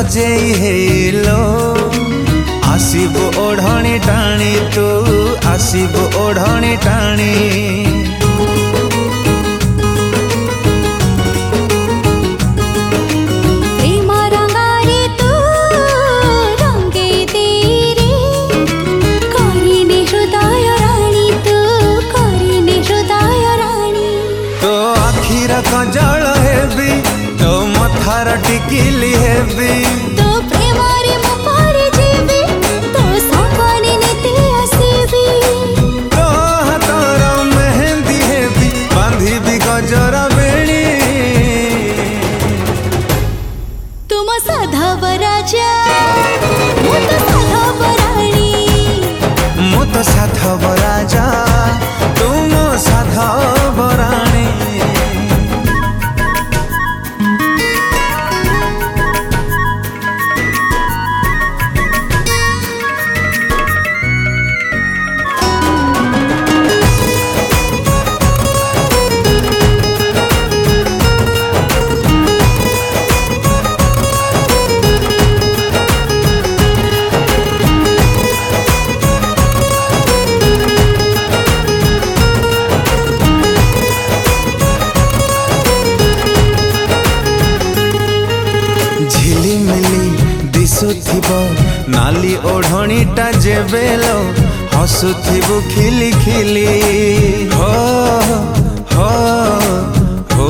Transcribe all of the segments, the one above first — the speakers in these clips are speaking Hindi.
सजेई हेलो आसीबो ओढ़णी टाणी तू आसीबो ओढ़णी टाणी कजल हेबी तो मथार टिकिली हेबी तो प्रेमारे मो पारे जीवी तो संगने नीति आसीबी तो हाथर मेहंदी हेबी बांधीबी गजर बेणी तुम साधव राजा मु तो साधव रानी मु तो साधव राजा तुम साधव रानी दिशुथिबो नाली ओढ़णीटा जेबेलो हसुथिबु खिली खिली हो हो हो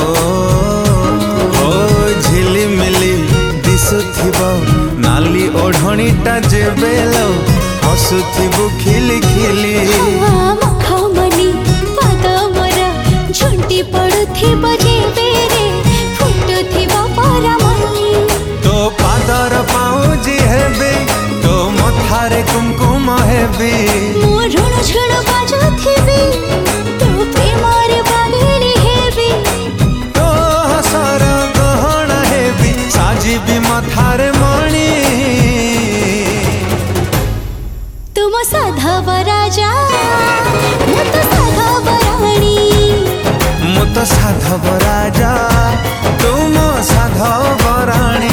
हो झिलिमिली दिशुथिबो नाली ओढ़णीटा जेबेलो हसुथिबु खिली खिली मखमली पाद मोरा झुंटी पड़ुथिबो जेबेरे फुटुथिबो परामली तो पादर पाउजी हेबी तो मथारे कुमकुम हेबी मो ऋण झुण बाजुथिबी तो प्रेमारे बागेली हेबी तो हसर गहना हेबी साजिबी मथारे मणि तुम साधव राजा मु तो साधव रानी मु तो साधव राजा तुम साधव रानी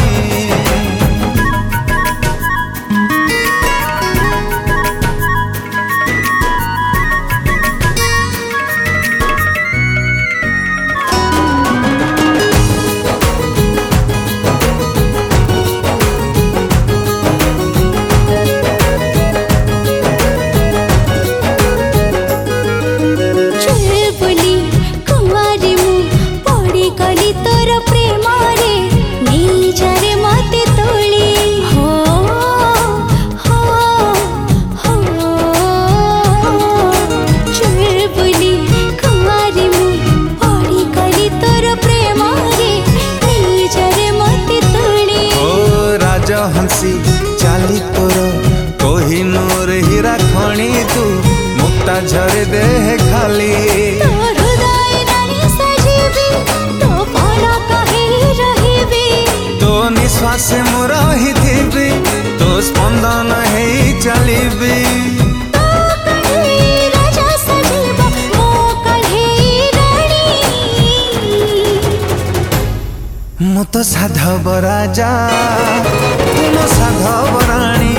हंसी चाली तोर कोहिनूर हीरा खणी तू मुक्ता झरे देह खाली तो हृदय नानी सजीवी तो पलक ही रहिबी तो निश्वास मु रहिथिबी तो स्पंदन हे चलिबी तो कढ़ी राजा सजीव मो कढ़ी रानी मु तो साधव राजा तुम साधव रानी।